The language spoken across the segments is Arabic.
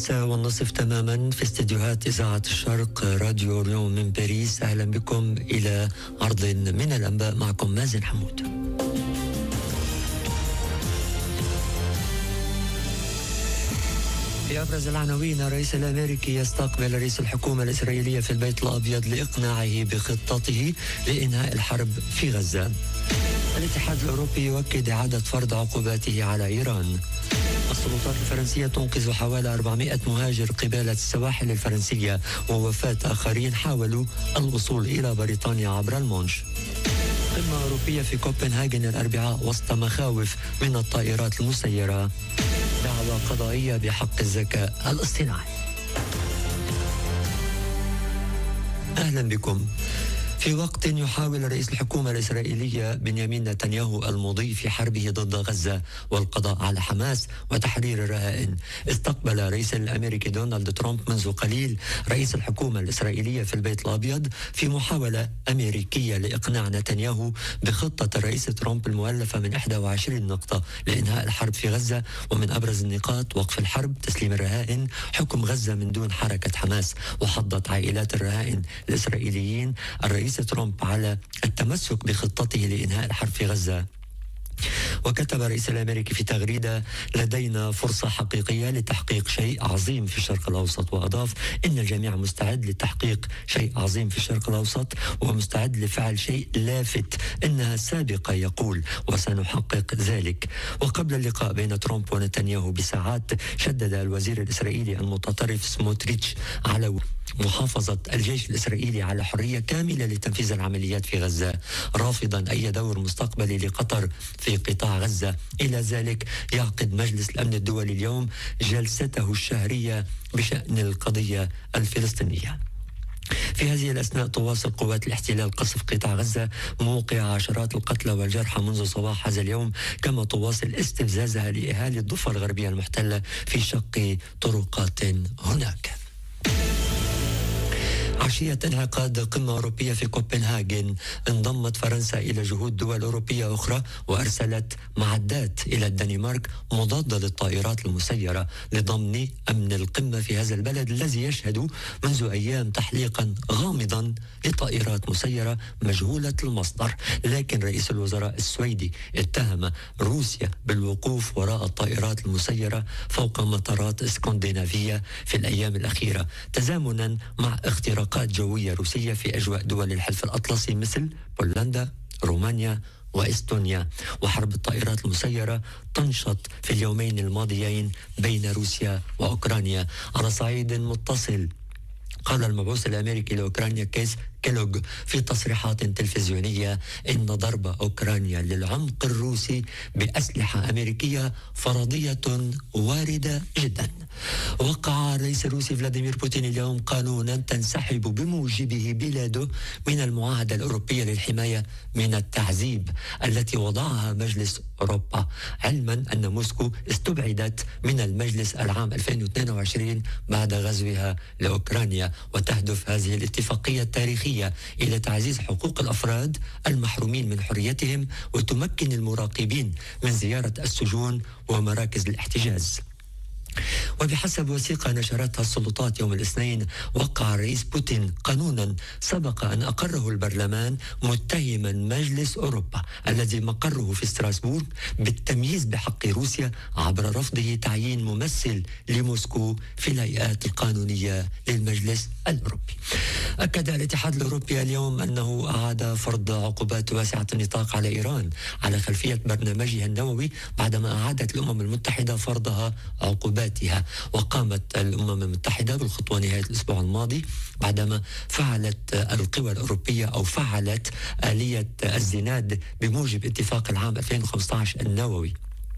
6:30 تماما في استديوهات إذاعة الشرق راديو اليوم من باريس. أهلا بكم إلى عرض من الأنباء، معكم مازن حمود. في أبرز العناوين: الرئيس الأمريكي يستقبل رئيس الحكومة الإسرائيلية في البيت الأبيض لإقناعه بخطته لإنهاء الحرب في غزة. الاتحاد الأوروبي يؤكد إعادة فرض عقوباته على إيران. السلطات الفرنسية تنقذ حوالي 400 مهاجر قبالة السواحل الفرنسية، ووفاة آخرين حاولوا الوصول إلى بريطانيا عبر المانش. قمة أوروبية في كوبنهاجن الأربعاء وسط مخاوف من الطائرات المسيرة. دعوى قضائية بحق الذكاء الاصطناعي. أهلا بكم. في وقت يحاول رئيس الحكومة الإسرائيلية بنيامين نتنياهو المضي في حربه ضد غزة والقضاء على حماس وتحرير الرهائن، استقبل الرئيس الأمريكي دونالد ترامب منذ قليل رئيس الحكومة الإسرائيلية في البيت الأبيض في محاولة أمريكية لإقناع نتنياهو بخطة الرئيس ترامب المؤلفة من 21 نقطة لإنهاء الحرب في غزة. ومن أبرز النقاط: وقف الحرب، تسليم الرهائن، حكم غزة من دون حركة حماس. وحضت عائلات الرهائن الإسرائيليين الرئيس ترامب على التمسك بخطته لإنهاء الحرب في غزة. وكتب الرئيس الأمريكي في تغريدة: لدينا فرصة حقيقية لتحقيق شيء عظيم في الشرق الأوسط. وأضاف: إن الجميع مستعد لتحقيق شيء عظيم في الشرق الأوسط ومستعد لفعل شيء لافت إنها سابقة، يقول، وسنحقق ذلك. وقبل اللقاء بين ترامب ونتنياهو بساعات شدد الوزير الإسرائيلي المتطرف سموتريتش على محافظة الجيش الإسرائيلي على حرية كاملة لتنفيذ العمليات في غزة، رافضا أي دور مستقبلي لقطر في قطاع غزة. إلى ذلك يعقد مجلس الأمن الدولي اليوم جلسته الشهرية بشأن القضية الفلسطينية. في هذه الأثناء تواصل قوات الاحتلال قصف قطاع غزة، موقع عشرات القتلى والجرحى منذ صباح هذا اليوم، كما تواصل استفزازها لأهالي الضفة الغربية المحتلة في شق طرقات هناك. عشية انعقاد قمة أوروبية في كوبنهاجن، انضمت فرنسا إلى جهود دول أوروبية أخرى وأرسلت معدات إلى الدنمارك مضادة للطائرات المسيرة لضمن أمن القمة في هذا البلد الذي يشهد منذ أيام تحليقا غامضا لطائرات مسيرة مجهولة المصدر. لكن رئيس الوزراء السويدي اتهم روسيا بالوقوف وراء الطائرات المسيرة فوق مطارات اسكندنافية في الأيام الأخيرة، تزامنا مع اختراقات جوية روسية في أجواء دول الحلف الأطلسي مثل بولندا، رومانيا وإستونيا. وحرب الطائرات المسيرة تنشط في اليومين الماضيين بين روسيا وأوكرانيا. على صعيد متصل، قال المبعوث الأمريكي لأوكرانيا كيس كيلوغ في تصريحات تلفزيونية إن ضرب أوكرانيا للعمق الروسي بأسلحة أمريكية فرضية واردة جدا. وقع الرئيس الروسي فلاديمير بوتين اليوم قانونا تنسحب بموجبه بلاده من المعاهدة الأوروبية للحماية من التعذيب التي وضعها مجلس أوروبا، علما أن موسكو استبعدت من المجلس العام 2022 بعد غزوها لأوكرانيا. وتهدف هذه الاتفاقية التاريخية إلى تعزيز حقوق الأفراد المحرومين من حريتهم وتمكن المراقبين من زيارة السجون ومراكز الاحتجاز. وبحسب وثيقة نشرتها السلطات يوم الاثنين، وقع الرئيس بوتين قانونا سبق أن أقره البرلمان متهما مجلس أوروبا الذي مقره في ستراسبورغ بالتمييز بحق روسيا عبر رفضه تعيين ممثل لموسكو في الهيئات القانونية للمجلس الأوروبي. أكد الاتحاد الأوروبي اليوم أنه أعاد فرض عقوبات واسعة النطاق على إيران على خلفية برنامجها النووي بعدما أعادت الأمم المتحدة فرضها عقوباتها. وقامت الأمم المتحدة بالخطوة نهاية الأسبوع الماضي بعدما فعلت القوى الأوروبية أو فعلت آلية الزناد بموجب اتفاق العام 2015 النووي.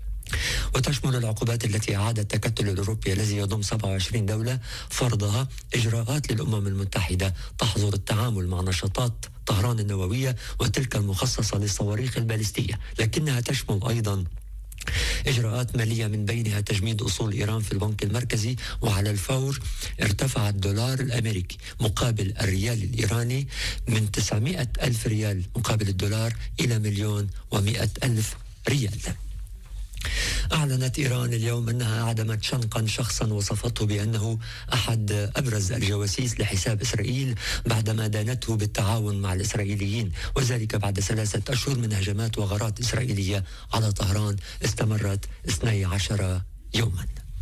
وتشمل العقوبات التي أعاد التكتل الأوروبي الذي يضم 27 دولة فرضها إجراءات للأمم المتحدة تحظر التعامل مع نشاطات طهران النووية وتلك المخصصة للصواريخ البالستية، لكنها تشمل أيضا إجراءات مالية من بينها تجميد أصول إيران في البنك المركزي. وعلى الفور ارتفع الدولار الأمريكي مقابل الريال الإيراني من 900 ألف ريال مقابل الدولار إلى 1,100,000 ريال. أعلنت إيران اليوم أنها أعدمت شنقا شخصا وصفته بأنه أحد أبرز الجواسيس لحساب إسرائيل بعدما دانته بالتعاون مع الإسرائيليين، وذلك بعد 3 أشهر من هجمات وغارات إسرائيلية على طهران استمرت 12 يوما.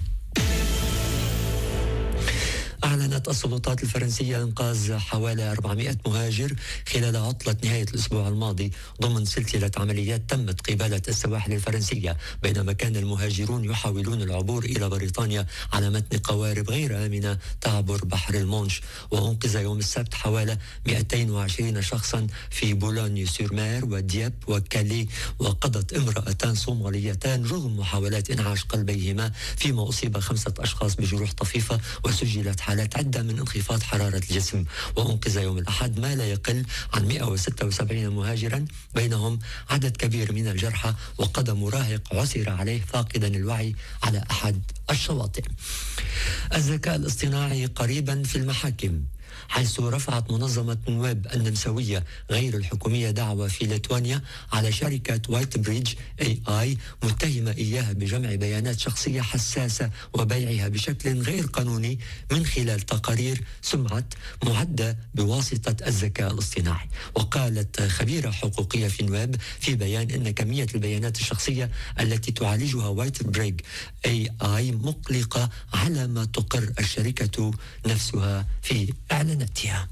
أعلنت السلطات الفرنسية إنقاذ حوالي 400 مهاجر خلال عطلة نهاية الأسبوع الماضي ضمن سلسلة عمليات تمت قبالة السواحل الفرنسية، بينما كان المهاجرون يحاولون العبور إلى بريطانيا على متن قوارب غير آمنة تعبر بحر المونش. وأنقذ يوم السبت حوالي 220 شخصا في بولوني سور مير ودياب وكالي، وقضت امرأتان صوماليتان رغم محاولات إنعاش قلبيهما، فيما أصيب 5 أشخاص بجروح طفيفة وسجلت حالات عدة من انخفاض حرارة الجسم. وأنقذ يوم الأحد ما لا يقل عن 176 مهاجرا، بينهم عدد كبير من الجرحى وقدم مراهق عثر عليه فاقدا الوعي على أحد الشواطئ. الذكاء الاصطناعي قريبا في المحاكم، حيث رفعت منظمة نواب النمساوية غير الحكومية دعوى في ليتوانيا على شركة وايت بريدج AI متهمة إياها بجمع بيانات شخصية حساسة وبيعها بشكل غير قانوني من خلال تقارير سمعت معدة بواسطة الذكاء الاصطناعي. وقالت خبيرة حقوقية في نواب في بيان أن كمية البيانات الشخصية التي تعالجها وايت بريدج AI مقلقة على ما تقر الشركة نفسها في إعلاناتها.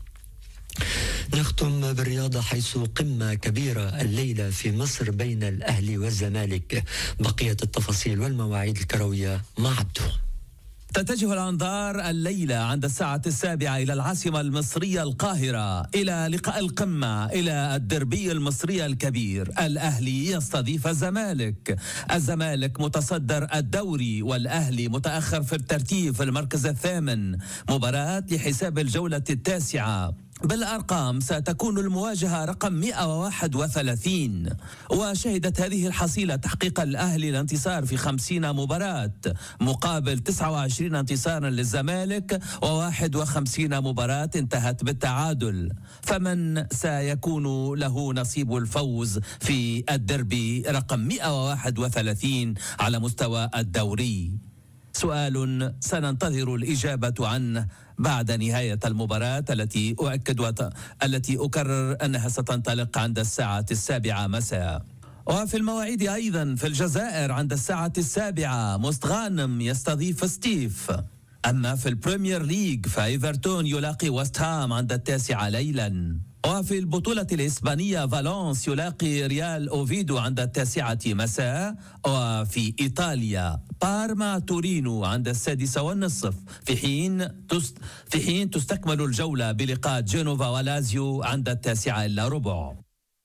نختم بالرياضة، حيث قمة كبيرة الليلة في مصر بين الأهلي والزمالك. بقية التفاصيل والمواعيد الكروية مع عبدو. تتجه الأنظار الليلة عند 7:00 إلى العاصمة المصرية القاهرة إلى لقاء القمة، إلى الدربي المصري الكبير. الأهلي يستضيف الزمالك، الزمالك متصدر الدوري والأهلي متأخر في الترتيب في المركز الثامن. مباراة لحساب الجولة 9. بالأرقام ستكون المواجهة رقم 131، وشهدت هذه الحصيلة تحقيق الأهلي الانتصار في 50 مباراة مقابل 29 انتصارا للزمالك و51 مباراة انتهت بالتعادل. فمن سيكون له نصيب الفوز في الدربي رقم 131 على مستوى الدوري؟ سؤال سننتظر الإجابة عنه بعد نهاية المباراة التي التي أكرر أنها ستنطلق عند 7:00 مساء. وفي المواعيد أيضا في الجزائر عند 7:00 مستغانم يستضيف ستيف. أما في البريمير ليج فإيفرتون يلاقي وست هام عند 9 ليلا. وفي البطولة الإسبانية فالنس يلاقي ريال أوفيدو عند 9 مساء. وفي إيطاليا بارما تورينو عند 6:30، في حين تستكمل الجولة بلقاء جينوفا ولازيو عند 9:15.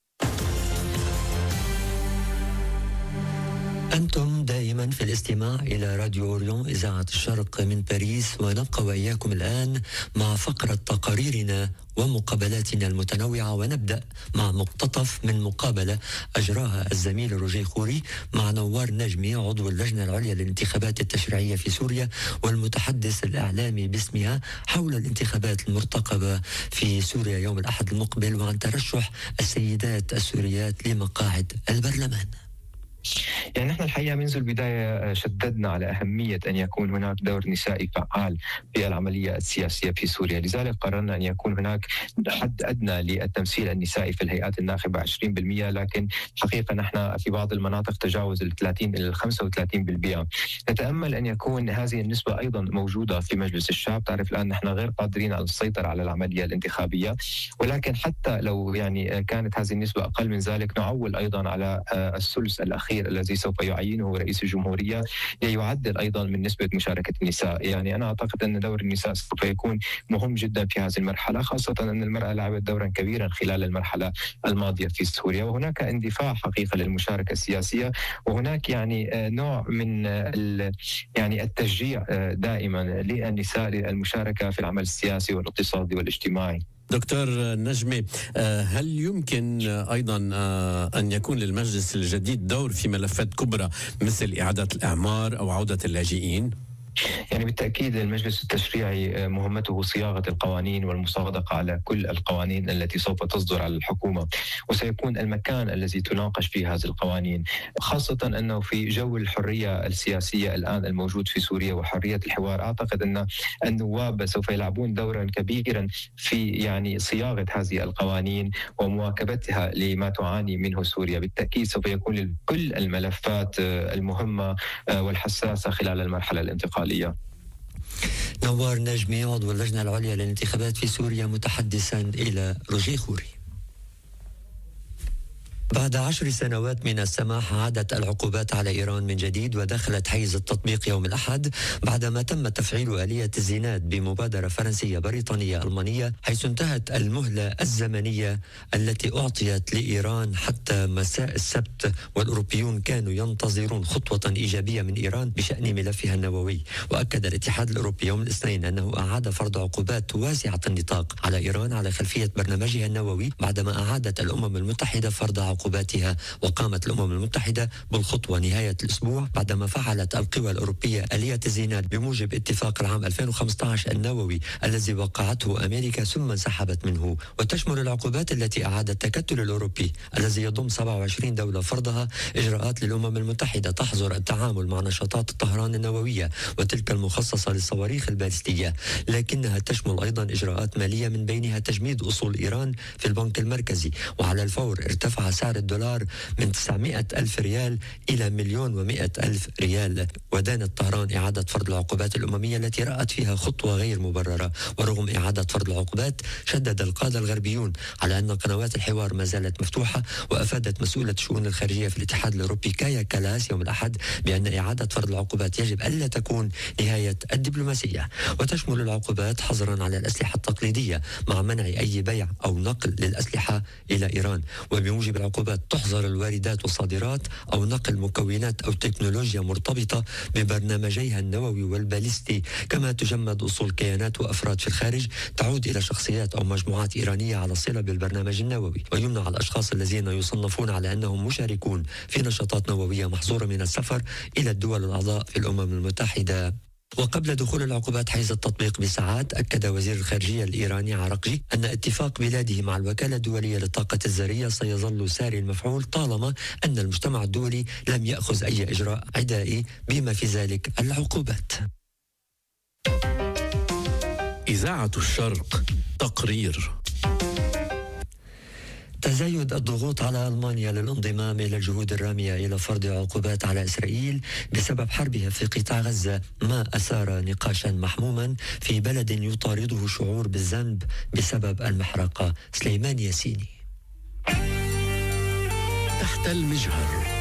أنتم دائما في الاستماع إلى راديو أوريون إذاعة الشرق من باريس، ونبقى وإياكم الآن مع فقرة تقاريرنا ومقابلاتنا المتنوعة، ونبدأ مع مقتطف من مقابلة أجراها الزميل روجيه خوري مع نوار نجمي عضو اللجنة العليا للانتخابات التشريعية في سوريا والمتحدث الإعلامي باسمها حول الانتخابات المرتقبة في سوريا يوم الأحد المقبل، وعن ترشح السيدات السوريات لمقاعد البرلمان. يعني نحن الحقيقة منذ البداية شددنا على أهمية أن يكون هناك دور نسائي فعال في العملية السياسية في سوريا، لذلك قررنا أن يكون هناك حد أدنى للتمثيل النسائي في الهيئات الناخبة 20%، لكن حقيقة نحن في بعض المناطق تجاوز 30 إلى 35%. نتأمل أن يكون هذه النسبة أيضا موجودة في مجلس الشعب. تعرف الآن نحن غير قادرين على السيطرة على العملية الانتخابية، ولكن حتى لو يعني كانت هذه النسبة أقل من ذلك نعول أيضا على الثلث الأخير الذي سوف يعينه رئيس الجمهورية ليعدل أيضا من نسبة مشاركة النساء. يعني أنا أعتقد أن دور النساء سوف يكون مهم جدا في هذه المرحلة، خاصة أن المرأة لعبت دورا كبيرا خلال المرحلة الماضية في سوريا، وهناك اندفاع حقيقة للمشاركة السياسية، وهناك يعني نوع من يعني التشجيع دائما للنساء للمشاركة في العمل السياسي والاقتصادي والاجتماعي. دكتور نجمي، هل يمكن أيضا أن يكون للمجلس الجديد دور في ملفات كبرى مثل إعادة الأعمار أو عودة اللاجئين؟ يعني بالتأكيد المجلس التشريعي مهمته صياغة القوانين والمصادقة على كل القوانين التي سوف تصدر على الحكومة، وسيكون المكان الذي تناقش فيه هذه القوانين، خاصة أنه في جو الحرية السياسية الآن الموجود في سوريا وحرية الحوار. أعتقد أن النواب سوف يلعبون دورا كبيرا في يعني صياغة هذه القوانين ومواكبتها لما تعاني منه سوريا. بالتأكيد سوف يكون كل الملفات المهمة والحساسة خلال المرحلة الانتقالية. نوار نجمي عضو اللجنة العليا للانتخابات في سوريا متحدثا إلى روجي خوري. بعد 10 سنوات من السماح عادت العقوبات على إيران من جديد ودخلت حيز التطبيق يوم الأحد بعدما تم تفعيل آلية الزناد بمبادرة فرنسية بريطانية ألمانية، حيث انتهت المهلة الزمنية التي أعطيت لإيران حتى مساء السبت، والأوروبيون كانوا ينتظرون خطوة إيجابية من إيران بشأن ملفها النووي. وأكد الاتحاد الأوروبي يوم الاثنين أنه أعاد فرض عقوبات واسعة النطاق على إيران على خلفية برنامجها النووي بعدما أعادت الأمم المتحدة فرض عقوباتها. وقامت الأمم المتحدة بالخطوة نهاية الأسبوع بعدما فعلت القوى الأوروبية آلية الزناد بموجب اتفاق العام 2015 النووي الذي وقعته أمريكا ثم انسحبت منه. وتشمل العقوبات التي أعاد التكتل الأوروبي الذي يضم 27 دولة فرضها إجراءات للأمم المتحدة تحظر التعامل مع نشاطات طهران النووية وتلك المخصصة للصواريخ البالستية، لكنها تشمل أيضا إجراءات مالية من بينها تجميد أصول إيران في البنك المركزي. وعلى الفور ارتفع سعر الدولار من 900 ألف ريال إلى 1,100,000 ريال. ودانت طهران إعادة فرض العقوبات الأممية التي رأت فيها خطوة غير مبررة. ورغم إعادة فرض العقوبات شدد القادة الغربيون على أن قنوات الحوار ما زالت مفتوحة. وأفادت مسؤولة الشؤون الخارجية في الاتحاد الأوروبي كايا كالاس يوم الأحد بأن إعادة فرض العقوبات يجب ألا تكون نهاية الدبلوماسية. وتشمل العقوبات حظرا على الأسلحة التقليدية مع منع أي بيع أو نقل للأسلحة إلى إيران. وبموجب العقوبات تحظر الواردات والصادرات أو نقل مكونات أو تكنولوجيا مرتبطة ببرنامجيها النووي والباليستي، كما تجمد أصول كيانات وأفراد في الخارج تعود إلى شخصيات أو مجموعات إيرانية على صلة بالبرنامج النووي. ويمنع الأشخاص الذين يصنفون على أنهم مشاركون في نشاطات نووية محظورة من السفر إلى الدول الأعضاء في الأمم المتحدة. وقبل دخول العقوبات حيز التطبيق بساعات، أكد وزير الخارجية الإيراني عراقجي أن اتفاق بلاده مع الوكالة الدولية للطاقة الذرية سيظل ساري المفعول طالما أن المجتمع الدولي لم يأخذ أي إجراء عدائي بما في ذلك العقوبات. إذاعة الشرق تقرير. تزايد الضغوط على ألمانيا للانضمام إلى الجهود الرامية إلى فرض عقوبات على إسرائيل بسبب حربها في قطاع غزة ما أثار نقاشا محموما في بلد يطارده شعور بالذنب بسبب المحرقة. سليمان ياسيني. تحت المجهر.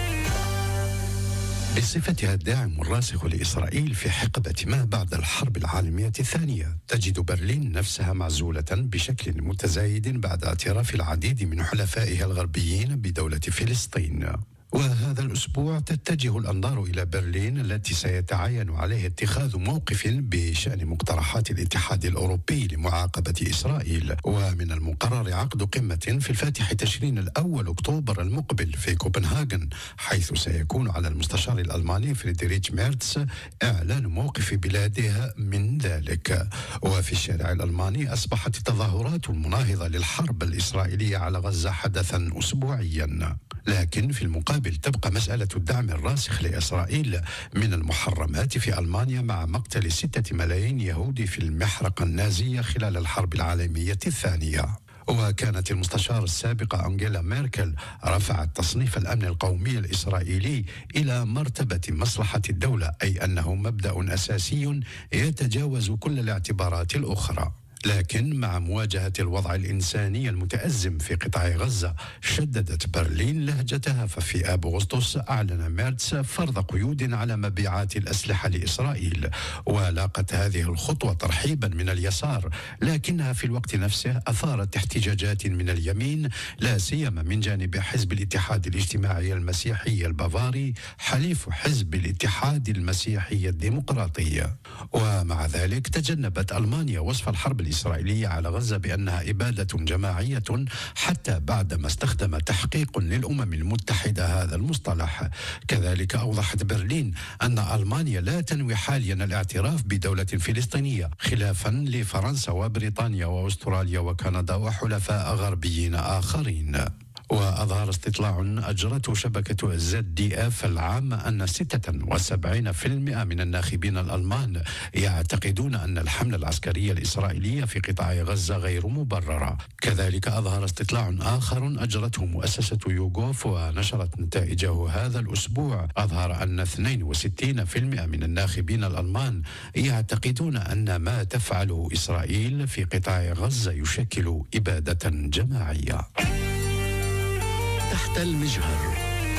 بصفتها الداعم الراسخ لإسرائيل في حقبة ما بعد الحرب العالمية الثانية، تجد برلين نفسها معزولة بشكل متزايد بعد اعتراف العديد من حلفائها الغربيين بدولة فلسطين. وهذا الأسبوع تتجه الأنظار إلى برلين التي سيتعين عليه اتخاذ موقف بشأن مقترحات الاتحاد الأوروبي لمعاقبة إسرائيل. ومن المقرر عقد قمة في الفاتح تشرين الأول أكتوبر المقبل في كوبنهاغن، حيث سيكون على المستشار الألماني فريدريتش ميرتس إعلان موقف بلاده من ذلك. وفي الشارع الألماني أصبحت التظاهرات المناهضة للحرب الإسرائيلية على غزة حدثا أسبوعيا. لكن في المقابل تبقى مسألة الدعم الراسخ لإسرائيل من المحرمات في ألمانيا مع مقتل 6 ملايين يهودي في المحرقة النازية خلال الحرب العالمية الثانية. وكانت المستشار السابقة أنجيلا ميركل رفعت تصنيف الأمن القومي الإسرائيلي إلى مرتبة مصلحة الدولة، أي أنه مبدأ أساسي يتجاوز كل الاعتبارات الأخرى. لكن مع مواجهة الوضع الإنساني المتأزم في قطاع غزة شددت برلين لهجتها، ففي آب أغسطس أعلن ميرتس فرض قيود على مبيعات الأسلحة لإسرائيل. ولاقت هذه الخطوة ترحيبا من اليسار، لكنها في الوقت نفسه أثارت احتجاجات من اليمين، لا سيما من جانب حزب الاتحاد الاجتماعي المسيحي البافاري حليف حزب الاتحاد المسيحي الديمقراطي. ومع ذلك تجنبت ألمانيا وصف الحرب الإسرائيلية على غزة بأنها إبادة جماعية، حتى بعدما استخدم تحقيق للأمم المتحدة هذا المصطلح. كذلك أوضحت برلين أن ألمانيا لا تنوي حاليا الاعتراف بدولة فلسطينية، خلافا لفرنسا وبريطانيا وأستراليا وكندا وحلفاء غربيين آخرين. وأظهر استطلاع أجرته شبكة ZDF العام أن 76% من الناخبين الألمان يعتقدون أن الحملة العسكرية الإسرائيلية في قطاع غزة غير مبررة. كذلك أظهر استطلاع آخر أجرته مؤسسة يوغوف ونشرت نتائجه هذا الأسبوع، أظهر أن 62% من الناخبين الألمان يعتقدون أن ما تفعله إسرائيل في قطاع غزة يشكل إبادة جماعية. تحت المجهر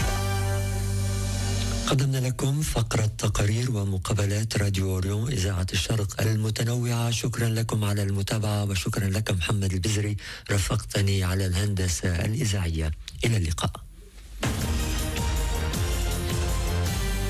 قدمنا لكم فقرة تقارير ومقابلات راديو أوريون إذاعة الشرق المتنوعة. شكرا لكم على المتابعة، وشكرا لك محمد البزري رافقتني على الهندسة الإذاعية. إلى اللقاء.